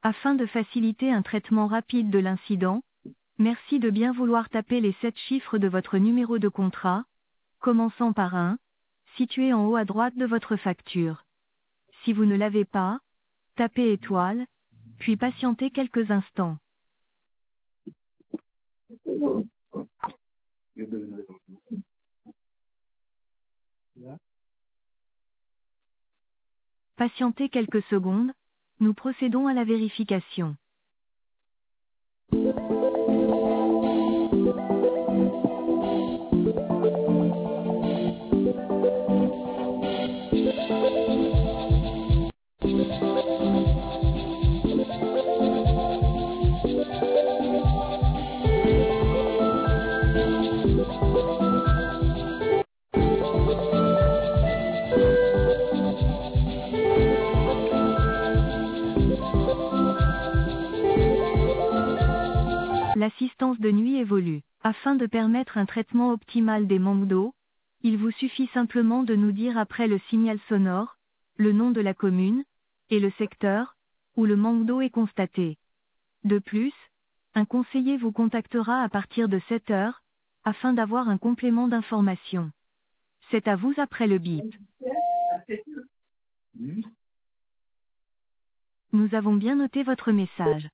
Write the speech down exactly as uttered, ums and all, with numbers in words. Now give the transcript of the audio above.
Afin de faciliter un traitement rapide de l'incident, merci de bien vouloir taper les sept chiffres de votre numéro de contrat, commençant par un, situé en haut à droite de votre facture. Si vous ne l'avez pas, tapez étoile, puis patientez quelques instants. Patientez quelques secondes, nous procédons à la vérification. L'assistance de nuit évolue. Afin de permettre un traitement optimal des manques d'eau, il vous suffit simplement de nous dire après le signal sonore, le nom de la commune, et le secteur, où le manque d'eau est constaté. De plus, un conseiller vous contactera à partir de sept heures, afin d'avoir un complément d'information. C'est à vous après le bip. Nous avons bien noté votre message.